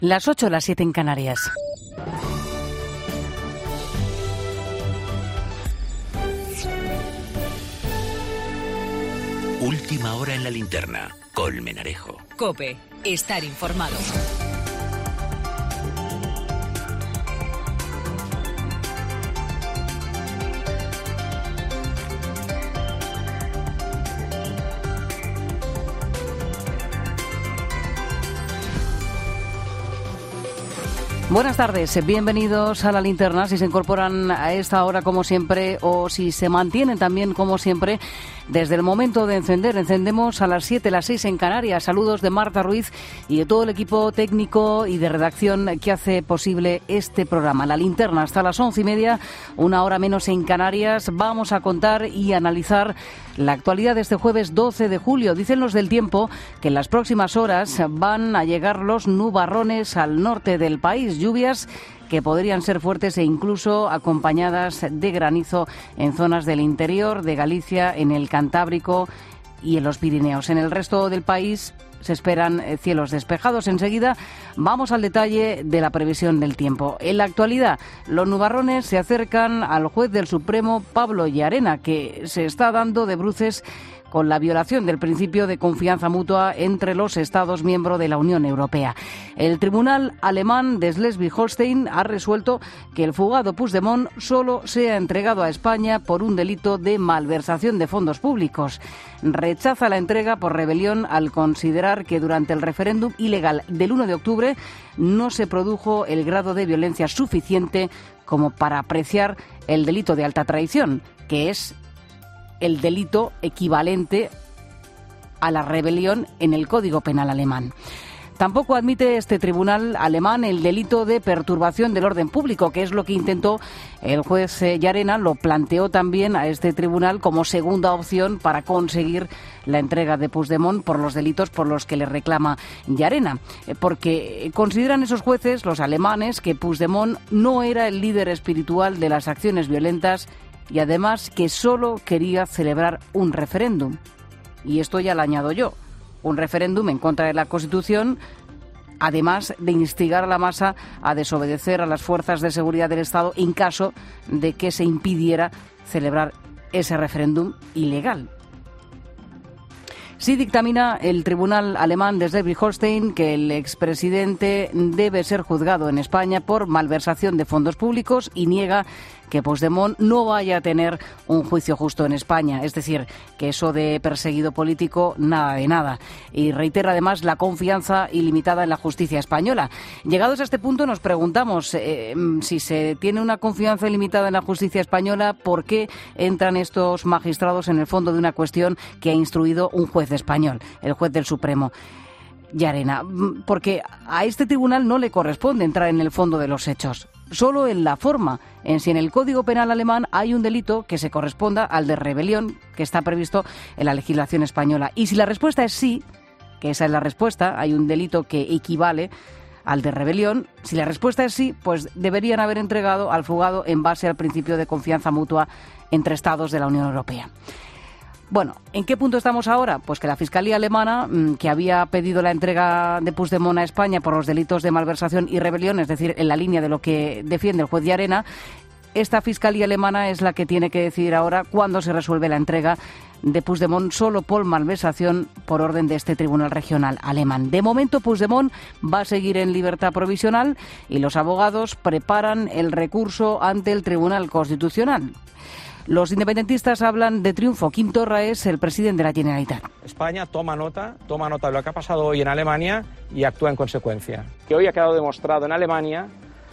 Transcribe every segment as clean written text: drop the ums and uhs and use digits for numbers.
Las 8, las 7 en Canarias. Última hora en la linterna. Colmenarejo. COPE. Estar informado. Buenas tardes, bienvenidos a La Linterna. Si se incorporan a esta hora como siempre o si se mantienen también como siempre, desde el momento de encendemos a las 7, las 6 en Canarias. Saludos de Marta Ruiz y de todo el equipo técnico y de redacción que hace posible este programa. La Linterna hasta las 11:30, una hora menos en Canarias. Vamos a contar y analizar la actualidad de este jueves 12 de julio. Dicen los del tiempo que en las próximas horas van a llegar los nubarrones al norte del país. Lluvias que podrían ser fuertes e incluso acompañadas de granizo en zonas del interior de Galicia, en el Cantábrico y en los Pirineos. En el resto del país se esperan cielos despejados. Enseguida vamos al detalle de la previsión del tiempo. En la actualidad, los nubarrones se acercan al juez del Supremo, Pablo Llarena, que se está dando de bruces con la violación del principio de confianza mutua entre los Estados miembros de la Unión Europea. El tribunal alemán de Schleswig-Holstein ha resuelto que el fugado Puigdemont solo sea entregado a España por un delito de malversación de fondos públicos. Rechaza la entrega por rebelión al considerar que durante el referéndum ilegal del 1 de octubre no se produjo el grado de violencia suficiente como para apreciar el delito de alta traición, que es el delito equivalente a la rebelión en el Código Penal alemán. Tampoco admite este tribunal alemán el delito de perturbación del orden público, que es lo que intentó el juez Llarena. Lo planteó también a este tribunal como segunda opción para conseguir la entrega de Puigdemont por los delitos por los que le reclama Llarena. Porque consideran esos jueces, los alemanes, que Puigdemont no era el líder espiritual de las acciones violentas y además que solo quería celebrar un referéndum. Y esto ya lo añado yo, un referéndum en contra de la Constitución, además de instigar a la masa a desobedecer a las fuerzas de seguridad del Estado en caso de que se impidiera celebrar ese referéndum ilegal. Sí dictamina el tribunal alemán de Schleswig-Holstein que el expresidente debe ser juzgado en España por malversación de fondos públicos y niega que Puigdemont no vaya a tener un juicio justo en España. Es decir, que eso de perseguido político, nada de nada. Y reitera además la confianza ilimitada en la justicia española. Llegados a este punto nos preguntamos si se tiene una confianza ilimitada en la justicia española, ¿por qué entran estos magistrados en el fondo de una cuestión que ha instruido un juez español, el juez del Supremo, Llarena? Porque a este tribunal no le corresponde entrar en el fondo de los hechos, solo en la forma, en si en el Código Penal alemán hay un delito que se corresponda al de rebelión que está previsto en la legislación española. Y si la respuesta es sí, que esa es la respuesta, hay un delito que equivale al de rebelión, si la respuesta es sí, pues deberían haber entregado al fugado en base al principio de confianza mutua entre Estados de la Unión Europea. Bueno, ¿en qué punto estamos ahora? Pues que la Fiscalía alemana, que había pedido la entrega de Puigdemont a España por los delitos de malversación y rebelión, es decir, en la línea de lo que defiende el juez Llarena, esta Fiscalía alemana es la que tiene que decidir ahora cuándo se resuelve la entrega de Puigdemont solo por malversación por orden de este tribunal regional alemán. De momento, Puigdemont va a seguir en libertad provisional y los abogados preparan el recurso ante el Tribunal Constitucional. Los independentistas hablan de triunfo. Quim Torra es el presidente de la Generalitat. España toma nota de lo que ha pasado hoy en Alemania y actúa en consecuencia. Que hoy ha quedado demostrado en Alemania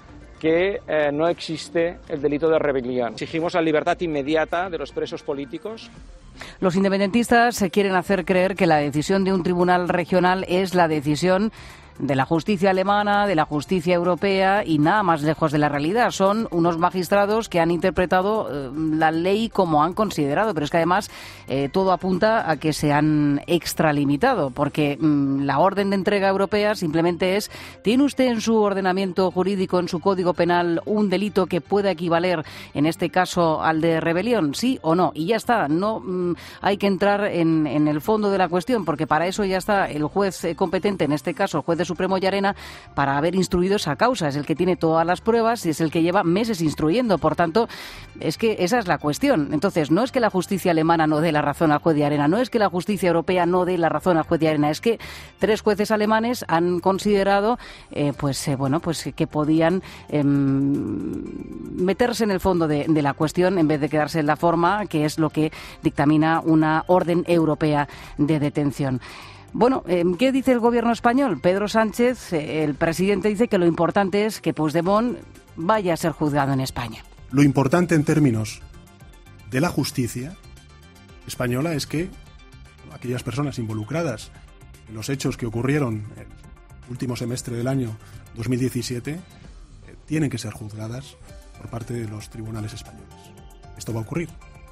que no existe el delito de rebelión. Exigimos la libertad inmediata de los presos políticos. Los independentistas se quieren hacer creer que la decisión de un tribunal regional es la decisión de la justicia alemana, de la justicia europea y nada más lejos de la realidad. Son unos magistrados que han interpretado la ley como han considerado, pero es que además todo apunta a que se han extralimitado, porque la orden de entrega europea simplemente es: ¿tiene usted en su ordenamiento jurídico, en su Código Penal, un delito que pueda equivaler, en este caso, al de rebelión? ¿Sí o no? Y ya está. No hay que entrar en el fondo de la cuestión, porque para eso ya está el juez competente, en este caso el juez de Supremo Llarena para haber instruido esa causa. Es el que tiene todas las pruebas y es el que lleva meses instruyendo. Por tanto, es que esa es la cuestión. Entonces, no es que la justicia alemana no dé la razón al juez Llarena, no es que la justicia europea no dé la razón al juez Llarena, es que 3 jueces alemanes han considerado que podían meterse en el fondo de la cuestión en vez de quedarse en la forma, que es lo que dictamina una orden europea de detención. Bueno, ¿qué dice el gobierno español? Pedro Sánchez, el presidente, dice que lo importante es que Puigdemont vaya a ser juzgado en España. Lo importante en términos de la justicia española es que aquellas personas involucradas en los hechos que ocurrieron el último semestre del año 2017 tienen que ser juzgadas por parte de los tribunales españoles. Esto va a ocurrir.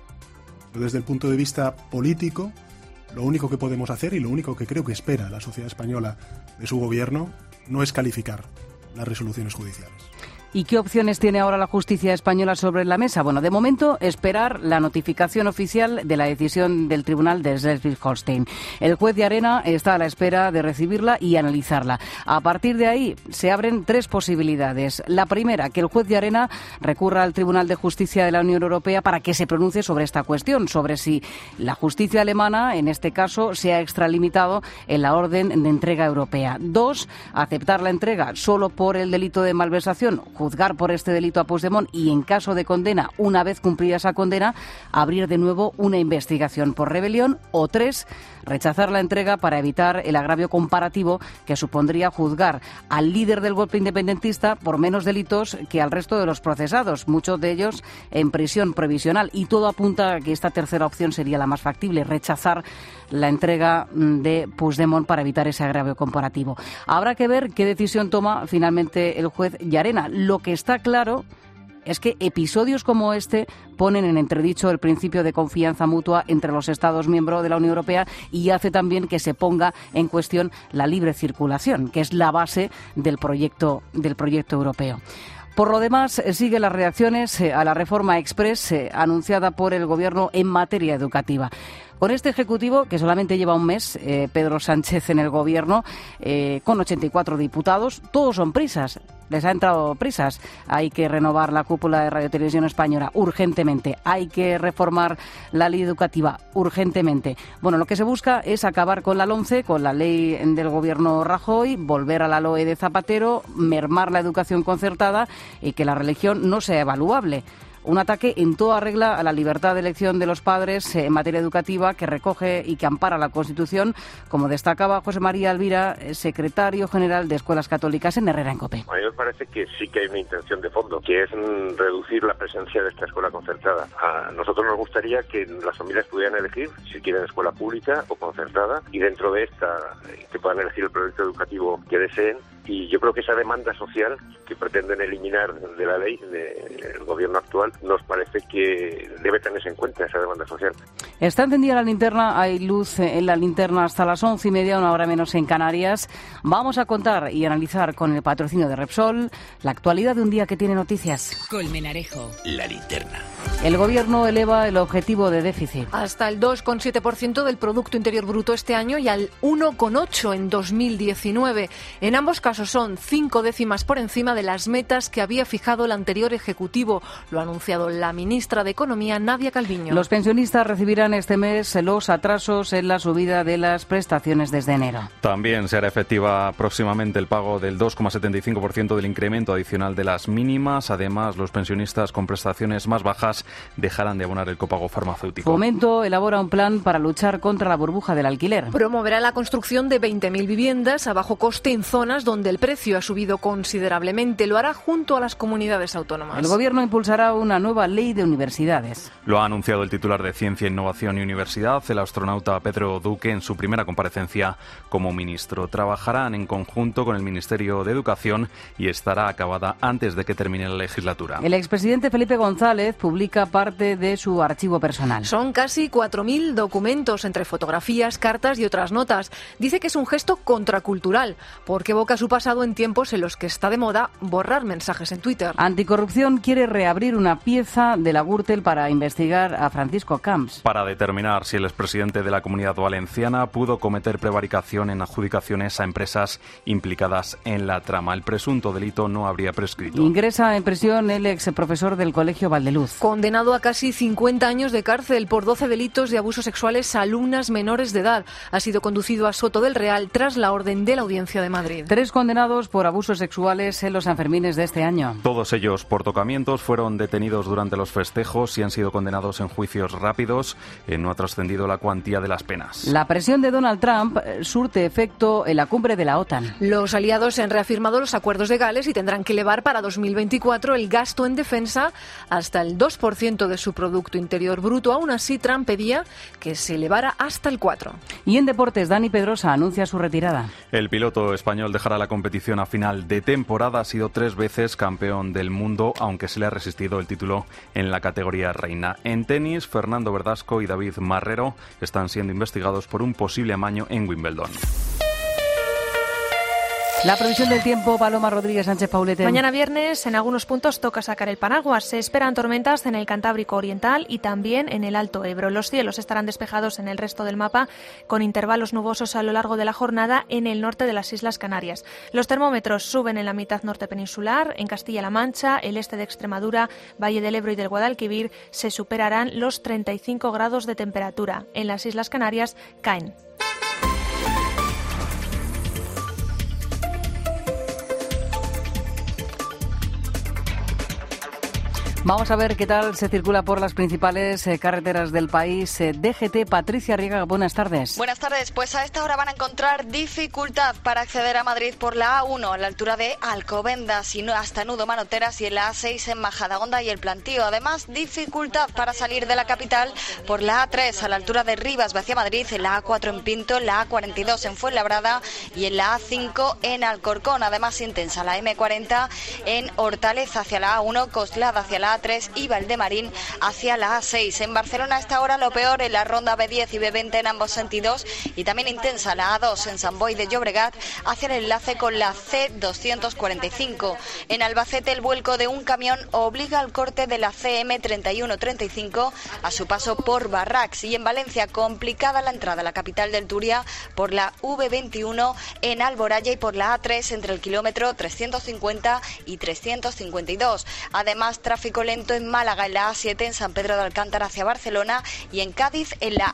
Pero desde el punto de vista político, lo único que podemos hacer y lo único que creo que espera la sociedad española de su gobierno no es calificar las resoluciones judiciales. ¿Y qué opciones tiene ahora la justicia española sobre la mesa? Bueno, de momento, esperar la notificación oficial de la decisión del tribunal de Schleswig-Holstein. El juez Llarena está a la espera de recibirla y analizarla. A partir de ahí, se abren 3 posibilidades. La primera, que el juez Llarena recurra al Tribunal de Justicia de la Unión Europea para que se pronuncie sobre esta cuestión, sobre si la justicia alemana, en este caso, se ha extralimitado en la orden de entrega europea. 2, aceptar la entrega solo por el delito de malversación, juzgar por este delito a Puigdemont y, en caso de condena, una vez cumplida esa condena, abrir de nuevo una investigación por rebelión. O 3, rechazar la entrega para evitar el agravio comparativo que supondría juzgar al líder del golpe independentista por menos delitos que al resto de los procesados, muchos de ellos en prisión provisional. Y todo apunta a que esta tercera opción sería la más factible, rechazar la entrega de Puigdemont para evitar ese agravio comparativo. Habrá que ver qué decisión toma finalmente el juez Llarena. Lo que está claro es que episodios como este ponen en entredicho el principio de confianza mutua entre los Estados miembros de la Unión Europea y hace también que se ponga en cuestión la libre circulación, que es la base del proyecto europeo. Por lo demás, siguen las reacciones a la reforma express anunciada por el Gobierno en materia educativa. Con este Ejecutivo, que solamente lleva un mes, Pedro Sánchez en el Gobierno, con 84 diputados, todos son prisas. Les ha entrado prisas. Hay que renovar la cúpula de Radio Televisión Española urgentemente. Hay que reformar la ley educativa urgentemente. Bueno, lo que se busca es acabar con la LOMCE, con la ley del Gobierno Rajoy, volver a la LOE de Zapatero, mermar la educación concertada y que la religión no sea evaluable. Un ataque en toda regla a la libertad de elección de los padres en materia educativa que recoge y que ampara la Constitución, como destacaba José María Alvira, secretario general de Escuelas Católicas en Herrera en COPE. A mí me parece que sí que hay una intención de fondo, que es reducir la presencia de esta escuela concertada. A nosotros nos gustaría que las familias pudieran elegir si quieren escuela pública o concertada y dentro de esta que puedan elegir el proyecto educativo que deseen. Y yo creo que esa demanda social que pretenden eliminar de la ley del gobierno actual nos parece que debe tenerse en cuenta esa demanda social. Está encendida la linterna, hay luz en la linterna hasta las 11:30, una hora menos en Canarias. Vamos a contar y analizar con el patrocinio de Repsol la actualidad de un día que tiene noticias. Colmenarejo. La linterna. El Gobierno eleva el objetivo de déficit hasta el 2,7% del Producto Interior Bruto este año y al 1,8% en 2019. En ambos casos son 5 décimas por encima de las metas que había fijado el anterior Ejecutivo. Lo ha anunciado la ministra de Economía, Nadia Calviño. Los pensionistas recibirán este mes los atrasos en la subida de las prestaciones desde enero. También se hará efectiva próximamente el pago del 2,75% del incremento adicional de las mínimas. Además, los pensionistas con prestaciones más bajas dejarán de abonar el copago farmacéutico. Fomento elabora un plan para luchar contra la burbuja del alquiler. Promoverá la construcción de 20.000 viviendas a bajo coste en zonas donde el precio ha subido considerablemente. Lo hará junto a las comunidades autónomas. El Gobierno impulsará una nueva ley de universidades. Lo ha anunciado el titular de Ciencia, Innovación y Universidad, el astronauta Pedro Duque, en su primera comparecencia como ministro. Trabajarán en conjunto con el Ministerio de Educación y estará acabada antes de que termine la legislatura. El expresidente Felipe González publica parte de su archivo personal. Son casi 4.000 documentos entre fotografías, cartas y otras notas. Dice que es un gesto contracultural porque evoca a su padre pasado en tiempos en los que está de moda borrar mensajes en Twitter. Anticorrupción quiere reabrir una pieza de la Gürtel para investigar a Francisco Camps. Para determinar si el expresidente de la Comunidad Valenciana pudo cometer prevaricación en adjudicaciones a empresas implicadas en la trama. El presunto delito no habría prescrito. Ingresa en prisión el ex profesor del Colegio Valdeluz. Condenado a casi 50 años de cárcel por 12 delitos de abusos sexuales a alumnas menores de edad. Ha sido conducido a Soto del Real tras la orden de la Audiencia de Madrid. 3 condenados por abusos sexuales en los Sanfermines de este año. Todos ellos por tocamientos fueron detenidos durante los festejos y han sido condenados en juicios rápidos. No ha trascendido la cuantía de las penas. La presión de Donald Trump surte efecto en la cumbre de la OTAN. Los aliados han reafirmado los acuerdos de Gales y tendrán que elevar para 2024 el gasto en defensa hasta el 2% de su Producto Interior Bruto. Aún así, Trump pedía que se elevara hasta el 4%. Y en deportes, Dani Pedrosa anuncia su retirada. El piloto español dejará la competición a final de temporada. Ha sido 3 veces campeón del mundo, aunque se le ha resistido el título en la categoría reina. En tenis, Fernando Verdasco y David Marrero están siendo investigados por un posible amaño en Wimbledon. La previsión del tiempo, Paloma Rodríguez Sánchez Paulete. Mañana viernes, en algunos puntos toca sacar el paraguas. Se esperan tormentas en el Cantábrico Oriental y también en el Alto Ebro. Los cielos estarán despejados en el resto del mapa, con intervalos nubosos a lo largo de la jornada en el norte de las Islas Canarias. Los termómetros suben en la mitad norte peninsular, en Castilla-La Mancha, el este de Extremadura, Valle del Ebro y del Guadalquivir se superarán los 35 grados de temperatura. En las Islas Canarias caen. Vamos a ver qué tal se circula por las principales carreteras del país. DGT, Patricia Riega, buenas tardes. Buenas tardes. Pues a esta hora van a encontrar dificultad para acceder a Madrid por la A1 a la altura de Alcobendas y hasta Nudo Manoteras, y en la A6 en Majadahonda y El Plantío. Además, dificultad para salir de la capital por la A3 a la altura de Rivas hacia Madrid, en la A4 en Pinto, en la A42 en Fuenlabrada y en la A5 en Alcorcón. Además, intensa la M40 en Hortaleza hacia la A1, Coslada hacia la A3 y Valdemarín hacia la A6. En Barcelona a esta hora lo peor en la ronda B10 y B20 en ambos sentidos, y también intensa la A2 en Sant Boi de Llobregat hacia el enlace con la C245. En Albacete el vuelco de un camión obliga al corte de la CM 3135 a su paso por Barracs, y en Valencia complicada la entrada a la capital del Turia por la V21 en Alboraya y por la A3 entre el kilómetro 350 y 352. Además, tráfico lento en Málaga en la A7 en San Pedro de Alcántara hacia Barcelona, y en Cádiz en la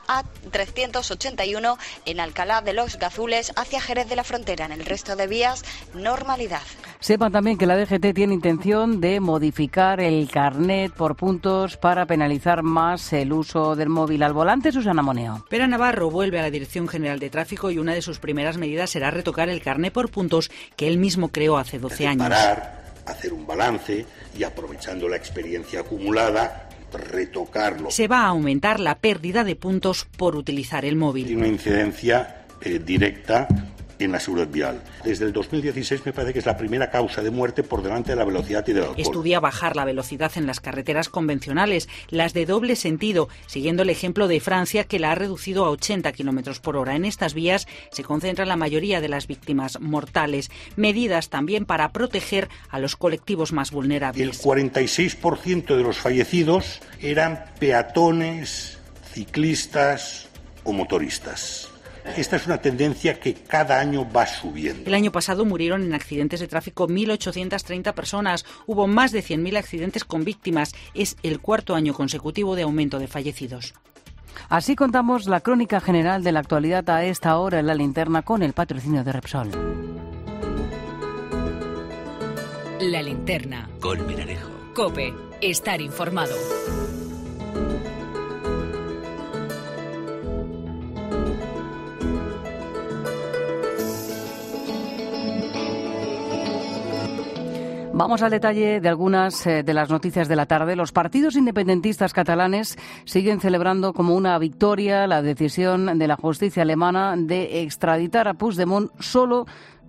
A381 en Alcalá de los Gazules hacia Jerez de la Frontera. En el resto de vías, normalidad. Sepan también que la DGT tiene intención de modificar el carnet por puntos para penalizar más el uso del móvil al volante. Susana Moneo. Pera Navarro vuelve a la Dirección General de Tráfico y una de sus primeras medidas será retocar el carnet por puntos que él mismo creó hace 12 años. Hacer un balance y, aprovechando la experiencia acumulada, retocarlo. Se va a aumentar la pérdida de puntos por utilizar el móvil. Tiene una incidencia directa en la seguridad vial. Desde el 2016 me parece que es la primera causa de muerte por delante de la velocidad y del alcohol. Estudia bajar la velocidad en las carreteras convencionales, las de doble sentido, siguiendo el ejemplo de Francia, que la ha reducido a 80 kilómetros por hora. En estas vías se concentra la mayoría de las víctimas mortales. Medidas también para proteger a los colectivos más vulnerables. El 46% de los fallecidos eran peatones, ciclistas o motoristas. Esta es una tendencia que cada año va subiendo. El año pasado murieron en accidentes de tráfico 1.830 personas. Hubo más de 100.000 accidentes con víctimas. Es el cuarto año consecutivo de aumento de fallecidos. Así contamos la crónica general de la actualidad a esta hora en La Linterna, con el patrocinio de Repsol. La Linterna. Con Menarejo. COPE. Estar informado. Vamos al detalle de algunas de las noticias de la tarde. Los partidos independentistas catalanes siguen celebrando como una victoria la decisión de la justicia alemana de extraditar a Puigdemont solo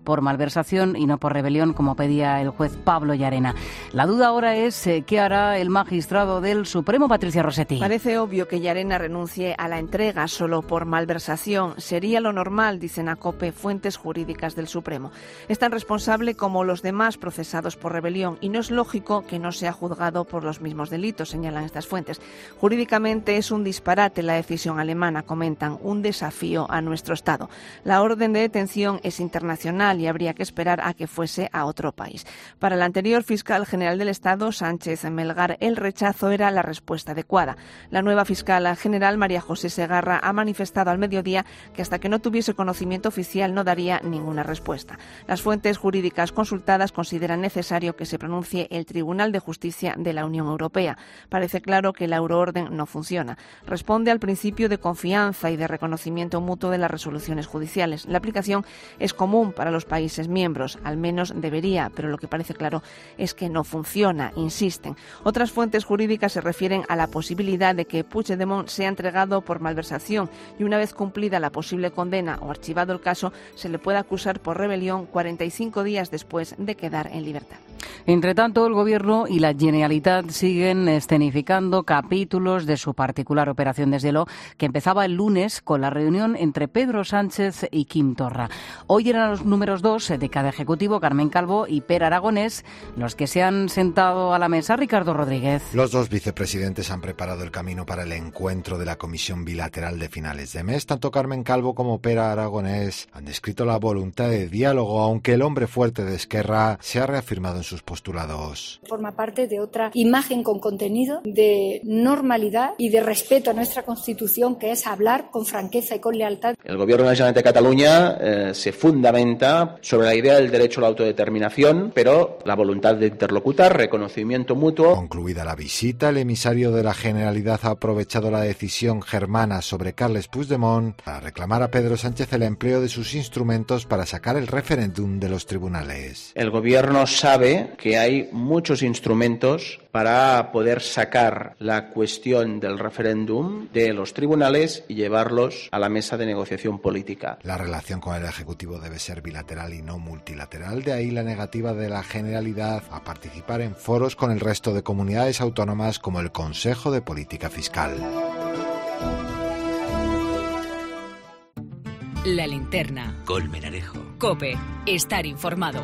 por malversación y no por rebelión, como pedía el juez Pablo Llarena. La duda ahora es qué hará el magistrado del Supremo, Patricia Rossetti. Parece obvio que Llarena renuncie a la entrega solo por malversación. Sería lo normal, dicen a COPE fuentes jurídicas del Supremo. Es tan responsable como los demás procesados por rebelión y no es lógico que no sea juzgado por los mismos delitos, señalan estas fuentes. Jurídicamente es un disparate la decisión alemana, comentan, un desafío a nuestro Estado. La orden de detención es internacional y habría que esperar a que fuese a otro país. Para el anterior fiscal general del Estado, Sánchez Melgar, el rechazo era la respuesta adecuada. La nueva fiscal general, María José Segarra, ha manifestado al mediodía que hasta que no tuviese conocimiento oficial no daría ninguna respuesta. Las fuentes jurídicas consultadas consideran necesario que se pronuncie el Tribunal de Justicia de la Unión Europea. Parece claro que la euroorden no funciona. Responde al principio de confianza y de reconocimiento mutuo de las resoluciones judiciales. La aplicación es común para los países miembros, al menos debería, pero lo que parece claro es que no funciona, insisten. Otras fuentes jurídicas se refieren a la posibilidad de que Puigdemont sea entregado por malversación y una vez cumplida la posible condena o archivado el caso, se le pueda acusar por rebelión 45 días después de quedar en libertad. Entre tanto, el Gobierno y la Generalitat siguen escenificando capítulos de su particular operación Deshielo, que empezaba el lunes con la reunión entre Pedro Sánchez y Quim Torra. Hoy eran los números 2 de cada ejecutivo, Carmen Calvo y Pere Aragonés, los que se han sentado a la mesa. Ricardo Rodríguez. Los dos vicepresidentes han preparado el camino para el encuentro de la Comisión Bilateral de finales de mes. Tanto Carmen Calvo como Pere Aragonés han descrito la voluntad de diálogo, aunque el hombre fuerte de Esquerra se ha reafirmado en sus postulados. Forma parte de otra imagen con contenido de normalidad y de respeto a nuestra Constitución, que es hablar con franqueza y con lealtad. El Gobierno de la Generalitat de Cataluña se fundamenta sobre la idea del derecho a la autodeterminación, pero la voluntad de interlocutar, reconocimiento mutuo. Concluida la visita, el emisario de la Generalidad ha aprovechado la decisión germana sobre Carles Puigdemont para reclamar a Pedro Sánchez el empleo de sus instrumentos para sacar el referéndum de los tribunales. El Gobierno sabe que hay muchos instrumentos para poder sacar la cuestión del referéndum de los tribunales y llevarlos a la mesa de negociación política. La relación con el Ejecutivo debe ser bilateral y no multilateral, de ahí la negativa de la Generalidad a participar en foros con el resto de comunidades autónomas como el Consejo de Política Fiscal. La linterna. Colmenarejo. COPE. Estar informado.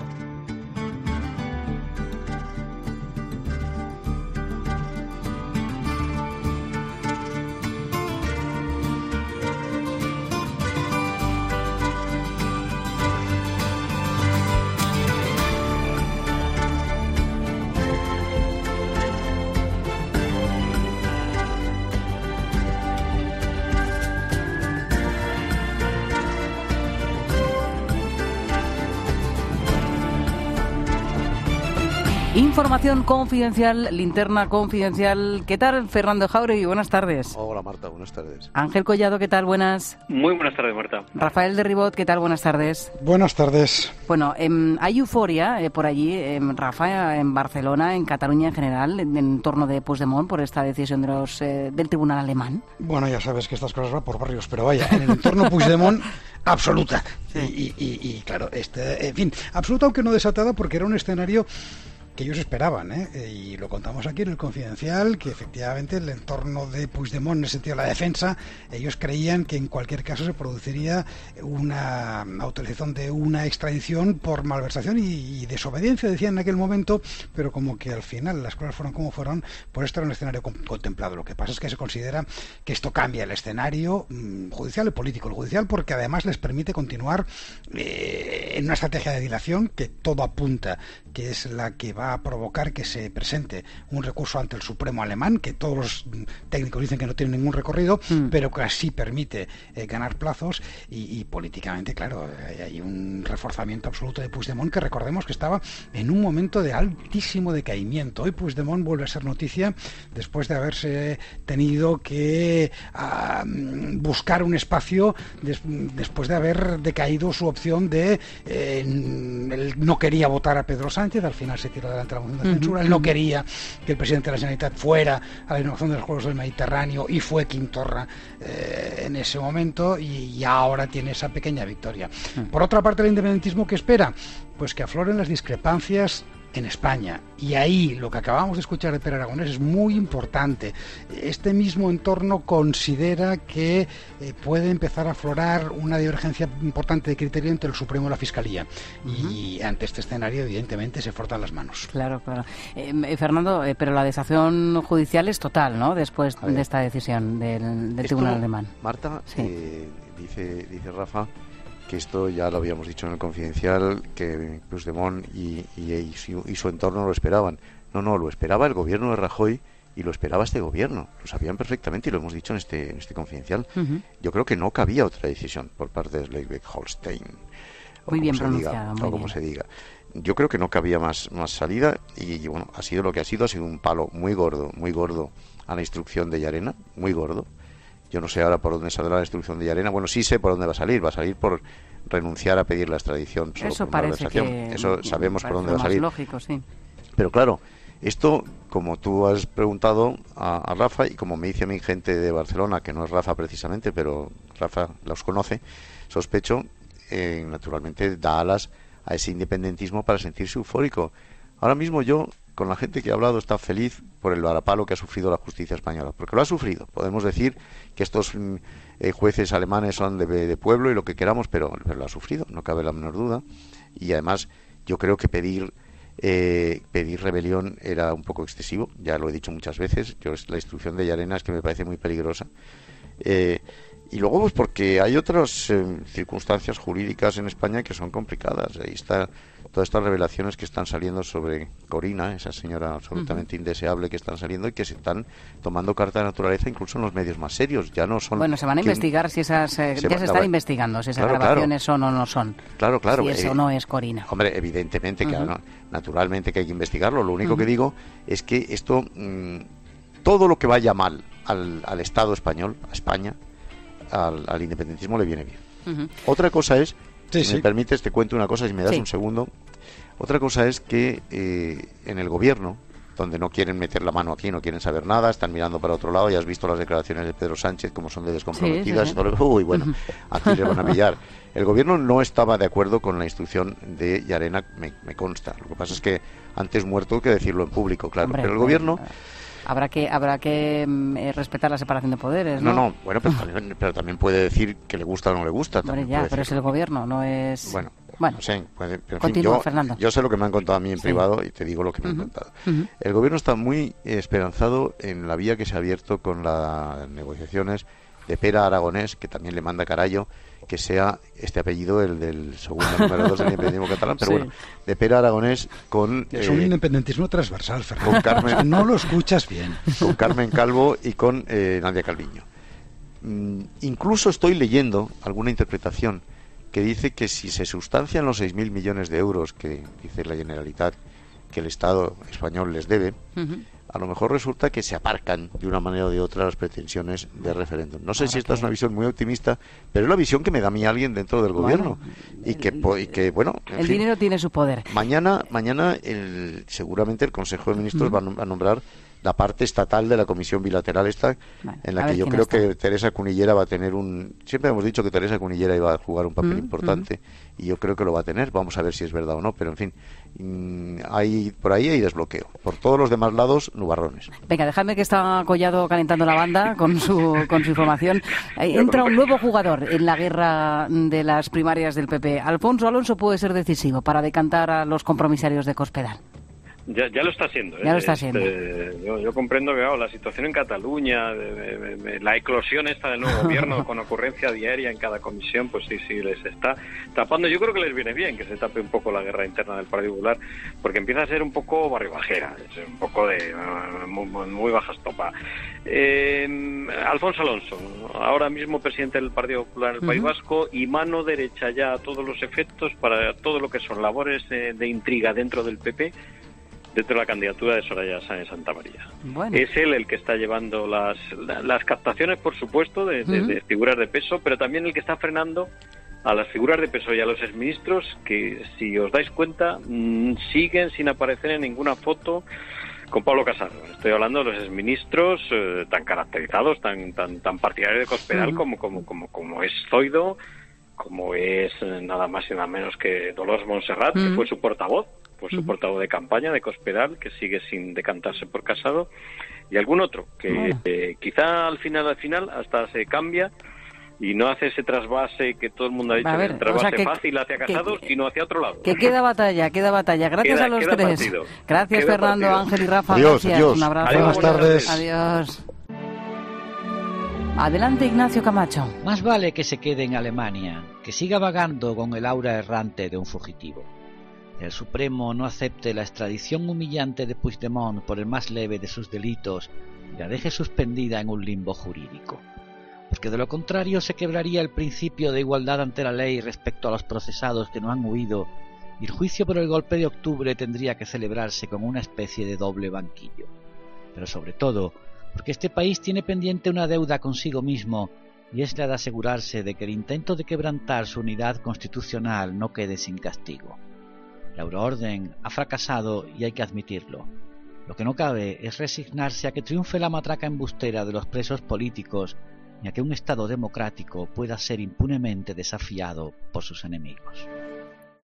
Información confidencial, linterna confidencial. ¿Qué tal, Fernando Jauregui? Buenas tardes. Hola, Marta, buenas tardes. Ángel Collado, ¿qué tal? Buenas. Muy buenas tardes, Marta. Rafael de Ribot, ¿qué tal? Buenas tardes. Buenas tardes. Bueno, hay euforia por allí, Rafa, en Barcelona, en Cataluña en general, en torno de Puigdemont por esta decisión de del tribunal alemán. Bueno, ya sabes que estas cosas van por barrios, pero vaya, en el entorno Puigdemont, absoluta. Sí. Y claro, en fin, absoluta aunque no desatada, porque era un escenario que ellos esperaban, y lo contamos aquí en el Confidencial, que efectivamente el entorno de Puigdemont, en el sentido de la defensa, ellos creían que en cualquier caso se produciría una autorización de una extradición por malversación y desobediencia, decían en aquel momento, pero como que al final las cosas fueron como fueron, por esto era un escenario contemplado. Lo que pasa es que se considera que esto cambia el escenario judicial y político. El judicial porque además les permite continuar en una estrategia de dilación que todo apunta que es la que va a provocar que se presente un recurso ante el Supremo alemán, que todos los técnicos dicen que no tiene ningún recorrido, pero que así permite ganar plazos y políticamente, claro, hay un reforzamiento absoluto de Puigdemont, que recordemos que estaba en un momento de altísimo decaimiento. Hoy Puigdemont vuelve a ser noticia después de haberse tenido que buscar un espacio después de haber decaído su opción de él no quería votar a Pedro Sánchez, al final se tiró adelante la moción de censura. Él no quería que el presidente de la Generalitat fuera a la inauguración de los Juegos del Mediterráneo y fue Quim Torra en ese momento y ahora tiene esa pequeña victoria. Por otra parte, el independentismo, ¿qué espera? Pues que afloren las discrepancias en España. Y ahí lo que acabamos de escuchar de Pere Aragonés es muy importante. Este mismo entorno considera que puede empezar a aflorar una divergencia importante de criterio entre el Supremo y la Fiscalía. Y ante este escenario, evidentemente, se frotan las manos. Claro. Fernando, pero la desacción judicial es total, ¿no? Después de esta decisión del Tribunal Alemán. Marta, dice Rafa que esto ya lo habíamos dicho en el Confidencial, que Puigdemont y su entorno lo esperaban. No, lo esperaba el gobierno de Rajoy y lo esperaba este gobierno. Lo sabían perfectamente y lo hemos dicho en este Confidencial. Yo creo que no cabía otra decisión por parte de Schleswig-Holstein. Muy bien pronunciado. O como se diga. Yo creo que no cabía más salida y bueno, ha sido lo que ha sido un palo muy gordo a la instrucción de Llarena, muy gordo. Yo no sé ahora por dónde saldrá la instrucción de Llarena. Bueno, sí sé por dónde va a salir. Va a salir por renunciar a pedir la extradición. Eso parece que... Eso sabemos por dónde va a salir. Lógico, sí. Pero claro, esto, como tú has preguntado a Rafa, y como me dice a mi gente de Barcelona, que no es Rafa precisamente, pero Rafa los conoce, sospecho, naturalmente da alas a ese independentismo para sentirse eufórico. Ahora mismo yo, con la gente que he hablado, está feliz por el varapalo que ha sufrido la justicia española, porque lo ha sufrido. Podemos decir que estos jueces alemanes son de pueblo y lo que queramos, pero lo ha sufrido, no cabe la menor duda. Y además yo creo que pedir rebelión era un poco excesivo, ya lo he dicho muchas veces. La instrucción de Llarena es que me parece muy peligrosa. Y luego, pues porque hay otras circunstancias jurídicas en España que son complicadas. Ahí está todas estas revelaciones que están saliendo sobre Corina, esa señora absolutamente indeseable que están saliendo y que se están tomando carta de naturaleza incluso en los medios más serios. Ya no son... Bueno, se van a investigar si esas... ya se están investigando si esas grabaciones son o no son. Claro. Si eso no es Corina. Hombre, evidentemente, que naturalmente que hay que investigarlo. Lo único que digo es que esto... todo lo que vaya mal al Estado español, a España, al independentismo le viene bien. Otra cosa es, si me permites, te cuento una cosa, si me das un segundo. Otra cosa es que en el gobierno, donde no quieren meter la mano aquí, no quieren saber nada, están mirando para otro lado, ya has visto las declaraciones de Pedro Sánchez, como son de descomprometidas, y todo. Uy, bueno, aquí le van a pillar. El gobierno no estaba de acuerdo con la instrucción de Llarena, me consta. Lo que pasa es que antes muerto que decirlo en público, claro. Pero el gobierno... Habrá que respetar la separación de poderes, ¿no? No, bueno, pero también puede decir que le gusta o no le gusta. Bueno, pero es el gobierno, no es... Bueno, no sé, pero en continúa, fin, Fernando. Yo sé lo que me han contado a mí en privado y te digo lo que me han contado. El gobierno está muy esperanzado en la vía que se ha abierto con las negociaciones de Pere Aragonés, que también le manda carallo que sea este apellido el del segundo número 2 del independentismo catalán, pero bueno, de Pere Aragonés con... Es un independentismo transversal, Fernando. Con Carmen, no lo escuchas bien. Con Carmen Calvo y con Nadia Calviño. Incluso estoy leyendo alguna interpretación que dice que si se sustancian los 6.000 millones de euros que dice la Generalitat que el Estado español les debe, a lo mejor resulta que se aparcan de una manera o de otra las pretensiones de referéndum. No sé si esta es una visión muy optimista, pero es la visión que me da a mí alguien dentro del gobierno. Y que bueno... El dinero tiene su poder. Mañana seguramente el Consejo de Ministros va a nombrar la parte estatal de la comisión bilateral en la que yo creo que Teresa Cunillera va a tener siempre hemos dicho que Teresa Cunillera iba a jugar un papel importante y yo creo que lo va a tener. Vamos a ver si es verdad o no, pero en fin, por ahí hay desbloqueo. Por todos los demás lados, nubarrones. Venga, dejadme que está Collado calentando la banda con su información. Entra un nuevo jugador en la guerra de las primarias del PP. Alfonso Alonso puede ser decisivo para decantar a los compromisarios de Cospedal. Ya lo está haciendo. Ya lo está haciendo. Yo comprendo que la situación en Cataluña, la eclosión esta del nuevo gobierno con ocurrencia diaria en cada comisión, pues sí, les está tapando. Yo creo que les viene bien que se tape un poco la guerra interna del Partido Popular, porque empieza a ser un poco barribajera, es un poco de muy baja estopa. Alfonso Alonso, ahora mismo presidente del Partido Popular en el País Vasco y mano derecha ya a todos los efectos para todo lo que son labores de intriga dentro del PP, dentro de la candidatura de Soraya Sáenz de Santamaría. Bueno. Es él el que está llevando las captaciones, por supuesto, de figuras de peso, pero también el que está frenando a las figuras de peso y a los exministros que, si os dais cuenta, siguen sin aparecer en ninguna foto con Pablo Casado. Estoy hablando de los exministros tan caracterizados, tan partidarios de Cospedal como es Zoido, como es nada más y nada menos que Dolors Montserrat, que fue su portavoz, de campaña de Cospedal, que sigue sin decantarse por Casado, y algún otro que quizá al final hasta se cambia y no hace ese trasvase que todo el mundo ha dicho, el trasvase fácil hacia Casado, sino hacia otro lado. Que queda batalla. Gracias a los tres. Partido. Gracias, Fernando, Ángel y Rafa. Adiós, gracias. adiós. Un abrazo. Buenas tardes. Adiós. Adelante, Ignacio Camacho. Más vale que se quede en Alemania, que siga vagando con el aura errante de un fugitivo. El Supremo no acepte la extradición humillante de Puigdemont por el más leve de sus delitos y la deje suspendida en un limbo jurídico. Porque de lo contrario se quebraría el principio de igualdad ante la ley respecto a los procesados que no han huido, y el juicio por el golpe de octubre tendría que celebrarse como una especie de doble banquillo. Pero sobre todo, porque este país tiene pendiente una deuda consigo mismo, y es la de asegurarse de que el intento de quebrantar su unidad constitucional no quede sin castigo. La euroorden ha fracasado y hay que admitirlo. Lo que no cabe es resignarse a que triunfe la matraca embustera de los presos políticos y a que un Estado democrático pueda ser impunemente desafiado por sus enemigos.